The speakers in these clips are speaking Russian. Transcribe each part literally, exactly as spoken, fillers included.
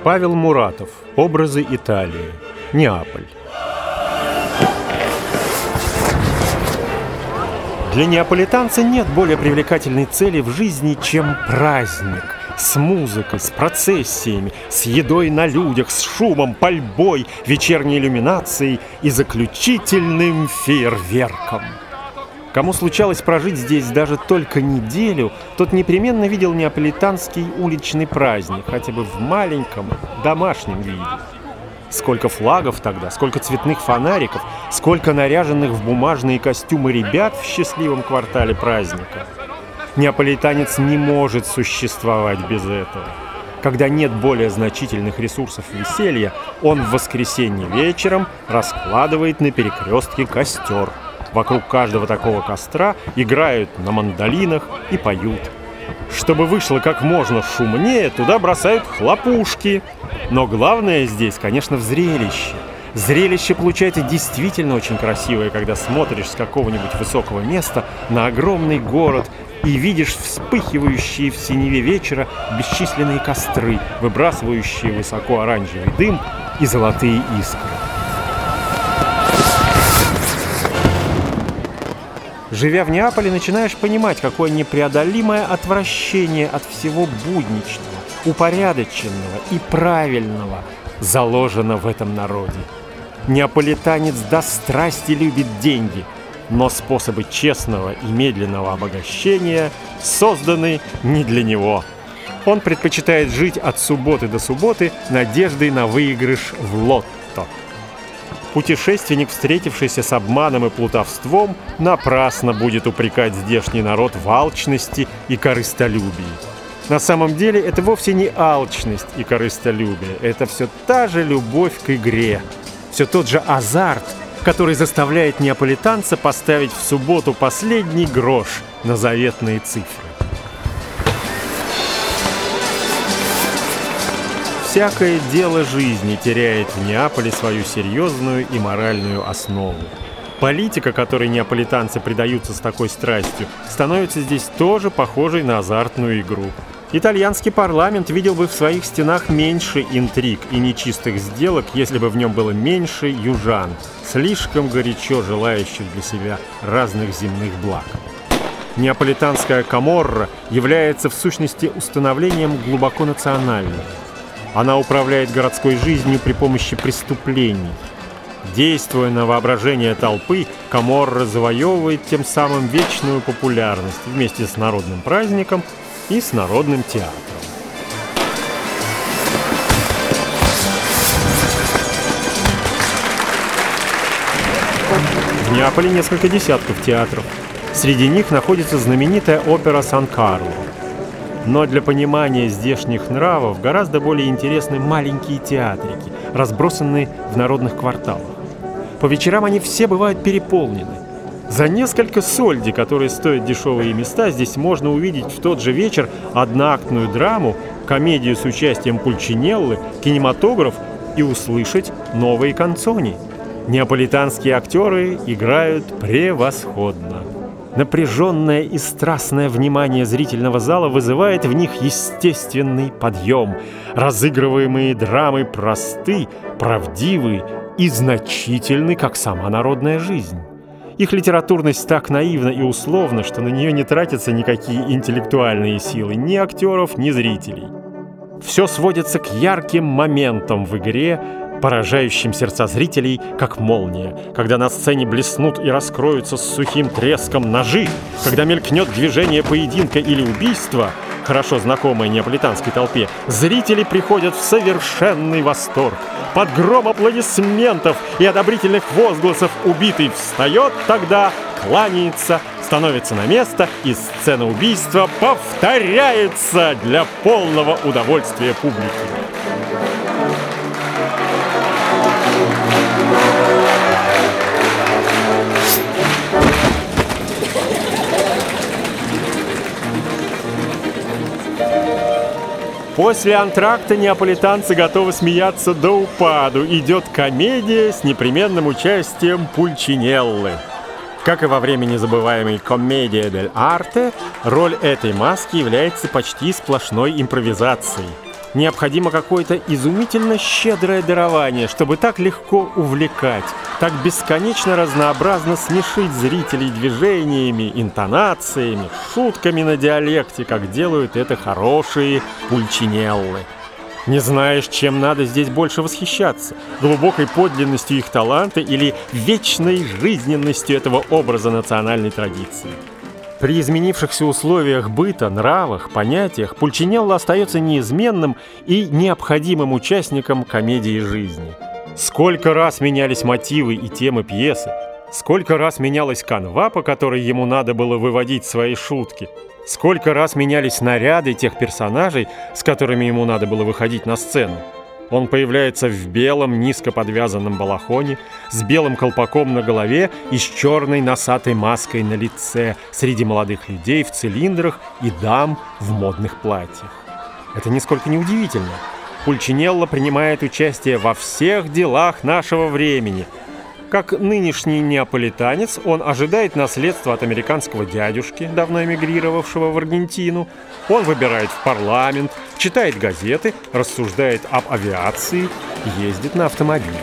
Павел Муратов. Образы Италии. Неаполь. Для неаполитанца нет более привлекательной цели в жизни, чем праздник. С музыкой, с процессиями, с едой на людях, с шумом, пальбой, вечерней иллюминацией и заключительным фейерверком. Кому случалось прожить здесь даже только неделю, тот непременно видел неаполитанский уличный праздник, хотя бы в маленьком домашнем виде. Сколько флагов тогда, сколько цветных фонариков, сколько наряженных в бумажные костюмы ребят в счастливом квартале праздника. Неаполитанец не может существовать без этого. Когда нет более значительных ресурсов веселья, он в воскресенье вечером раскладывает на перекрестке костер. Вокруг каждого такого костра играют на мандолинах и поют. Чтобы вышло как можно шумнее, туда бросают хлопушки. Но главное здесь, конечно, в зрелище. Зрелище получается действительно очень красивое, когда смотришь с какого-нибудь высокого места на огромный город и видишь вспыхивающие в синеве вечера бесчисленные костры, выбрасывающие высоко оранжевый дым и золотые искры. Живя в Неаполе, начинаешь понимать, какое непреодолимое отвращение от всего будничного, упорядоченного и правильного заложено в этом народе. Неаполитанец до страсти любит деньги, но способы честного и медленного обогащения созданы не для него. Он предпочитает жить от субботы до субботы надеждой на выигрыш в лотто. Путешественник, встретившийся с обманом и плутовством, напрасно будет упрекать здешний народ в алчности и корыстолюбии. На самом деле это вовсе не алчность и корыстолюбие, это все та же любовь к игре, все тот же азарт, который заставляет неаполитанца поставить в субботу последний грош на заветные цифры. Всякое дело жизни теряет в Неаполе свою серьезную и моральную основу. Политика, которой неаполитанцы предаются с такой страстью, становится здесь тоже похожей на азартную игру. Итальянский парламент видел бы в своих стенах меньше интриг и нечистых сделок, если бы в нем было меньше южан, слишком горячо желающих для себя разных земных благ. Неаполитанская каморра является в сущности установлением глубоко национальным. Она управляет городской жизнью при помощи преступлений. Действуя на воображение толпы, каморра завоевывает тем самым вечную популярность вместе с народным праздником и с народным театром. В Неаполе несколько десятков театров. Среди них находится знаменитая опера «Сан-Карло». Но для понимания здешних нравов гораздо более интересны маленькие театрики, разбросанные в народных кварталах. По вечерам они все бывают переполнены. За несколько сольди, которые стоят дешевые места, здесь можно увидеть в тот же вечер одноактную драму, комедию с участием Пульчинеллы, кинематограф и услышать новые канцони. Неаполитанские актеры играют превосходно. Напряженное и страстное внимание зрительного зала вызывает в них естественный подъем. Разыгрываемые драмы просты, правдивы и значительны, как сама народная жизнь. Их литературность так наивна и условна, что на нее не тратятся никакие интеллектуальные силы ни актеров, ни зрителей. Все сводится к ярким моментам в игре, поражающим сердца зрителей, как молния, когда на сцене блеснут и раскроются с сухим треском ножи, когда мелькнет движение поединка или убийства, хорошо знакомое неаполитанской толпе, зрители приходят в совершенный восторг. Под гром аплодисментов и одобрительных возгласов убитый встает тогда, кланяется, становится на место, и сцена убийства повторяется для полного удовольствия публики. После антракта неаполитанцы готовы смеяться до упаду. Идет комедия с непременным участием Пульчинеллы. Как и во время незабываемой «Комедия дель арте», роль этой маски является почти сплошной импровизацией. Необходимо какое-то изумительно щедрое дарование, чтобы так легко увлекать, так бесконечно разнообразно смешить зрителей движениями, интонациями, шутками на диалекте, как делают это хорошие пульчинеллы. Не знаешь, чем надо здесь больше восхищаться – глубокой подлинностью их таланта или вечной жизненностью этого образа национальной традиции. При изменившихся условиях быта, нравах, понятиях Пульчинелло остается неизменным и необходимым участником комедии жизни. Сколько раз менялись мотивы и темы пьесы, сколько раз менялась канва, по которой ему надо было выводить свои шутки, сколько раз менялись наряды тех персонажей, с которыми ему надо было выходить на сцену. Он появляется в белом, низко подвязанном балахоне, с белым колпаком на голове и с черной носатой маской на лице, среди молодых людей в цилиндрах и дам в модных платьях. Это нисколько не удивительно. Пульчинелло принимает участие во всех делах нашего времени. Как нынешний неаполитанец, он ожидает наследства от американского дядюшки, давно эмигрировавшего в Аргентину. Он выбирает в парламент, читает газеты, рассуждает об авиации, ездит на автомобиле.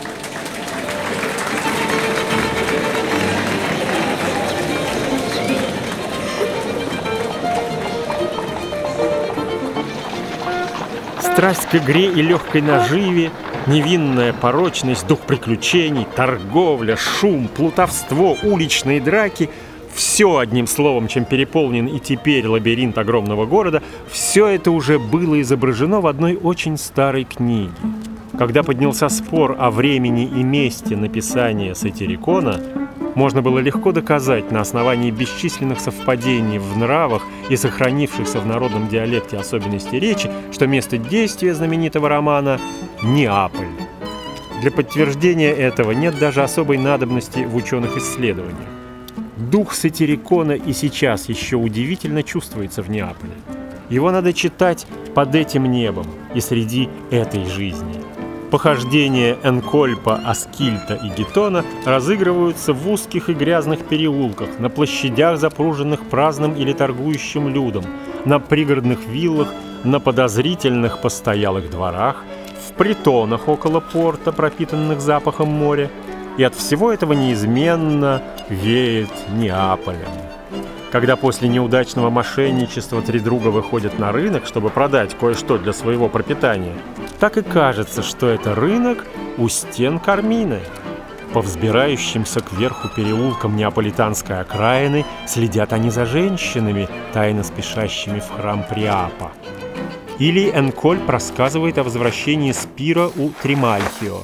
Страсть к игре и легкой наживе, невинная порочность, дух приключений, торговля, шум, плутовство, уличные драки – все, одним словом, чем переполнен и теперь лабиринт огромного города, все это уже было изображено в одной очень старой книге. Когда поднялся спор о времени и месте написания Сатирикона, можно было легко доказать на основании бесчисленных совпадений в нравах и сохранившихся в народном диалекте особенностей речи, что место действия знаменитого романа – Неаполь. Для подтверждения этого нет даже особой надобности в ученых исследованиях. Дух Сатирикона и сейчас еще удивительно чувствуется в Неаполе. Его надо читать под этим небом и среди этой жизни. Похождения Энкольпа, Аскильта и Гетона разыгрываются в узких и грязных переулках, на площадях, запруженных праздным или торгующим людом, на пригородных виллах, на подозрительных постоялых дворах, в притонах около порта, пропитанных запахом моря. И от всего этого неизменно веет Неаполем. Когда после неудачного мошенничества три друга выходят на рынок, чтобы продать кое-что для своего пропитания, так и кажется, что это рынок у стен Кармины. По взбирающимся кверху переулкам неаполитанской окраины следят они за женщинами, тайно спешащими в храм Приапа. Или Энкольп рассказывает о возвращении Спира у Тримальхио.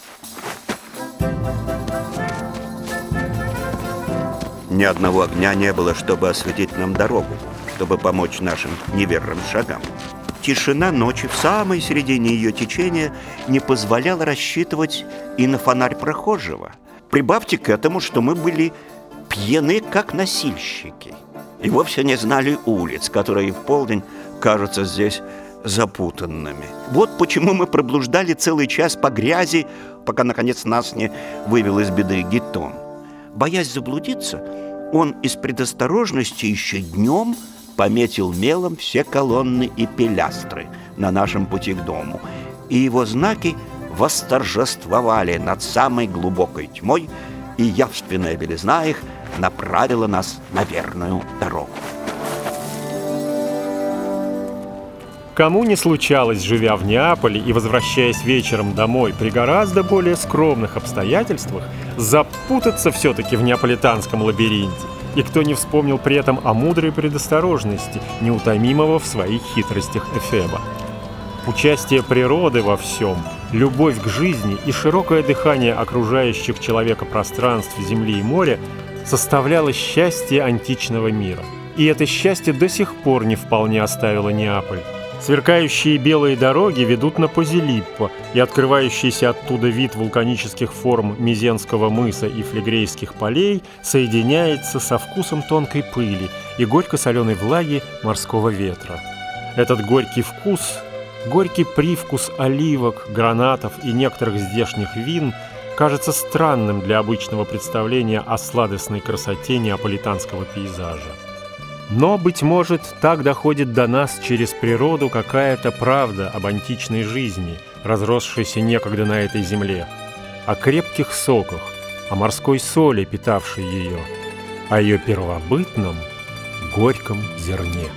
Ни одного огня не было, чтобы осветить нам дорогу, чтобы помочь нашим неверным шагам. Тишина ночи в самой середине ее течения не позволяла рассчитывать и на фонарь прохожего. Прибавьте к этому, что мы были пьяны, как носильщики, и вовсе не знали улиц, которые в полдень кажутся здесь запутанными. Вот почему мы проблуждали целый час по грязи, пока, наконец, нас не вывел из беды Гетон. Боясь заблудиться, он из предосторожности еще днем пометил мелом все колонны и пилястры на нашем пути к дому, и его знаки восторжествовали над самой глубокой тьмой, и явственная белизна их направила нас на верную дорогу. Кому не случалось, живя в Неаполе и возвращаясь вечером домой при гораздо более скромных обстоятельствах, запутаться все-таки в неаполитанском лабиринте? И кто не вспомнил при этом о мудрой предосторожности, неутомимого в своих хитростях Эфеба? Участие природы во всем, любовь к жизни и широкое дыхание окружающих человека пространств земли и моря составляло счастье античного мира. И это счастье до сих пор не вполне оставило Неаполь. Сверкающие белые дороги ведут на Позилиппо, и открывающийся оттуда вид вулканических форм Мизенского мыса и Флегрейских полей соединяется со вкусом тонкой пыли и горько-соленой влаги морского ветра. Этот горький вкус, горький привкус оливок, гранатов и некоторых здешних вин кажется странным для обычного представления о сладостной красоте неаполитанского пейзажа. Но, быть может, так доходит до нас через природу какая-то правда об античной жизни, разросшейся некогда на этой земле, о крепких соках, о морской соли, питавшей ее, о ее первобытном горьком зерне.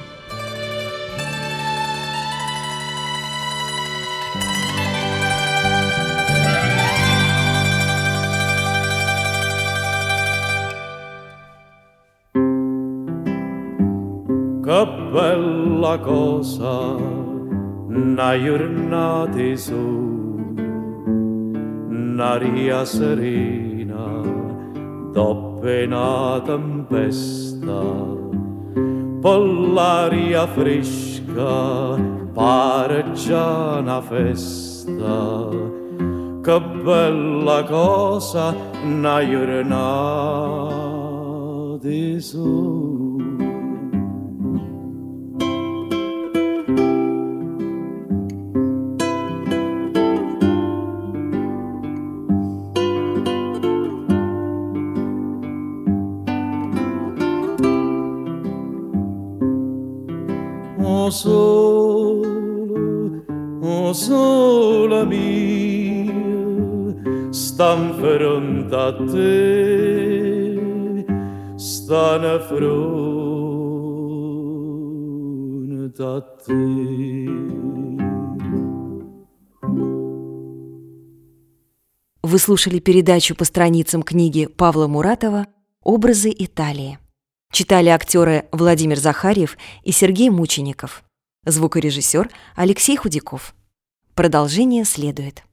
Che bella cosa, una giornata su, un'aria serena, dopo una tempesta, per l'aria fresca, pare già una festa. Che bella cosa, una giornata su. O sole, o sole mio, stan fronte a te, stan fronte a te. Вы слушали передачу по страницам книги Павла Муратова «Образы Италии». Читали актеры Владимир Захарьев и Сергей Мучеников. Звукорежиссер Алексей Худяков. Продолжение следует.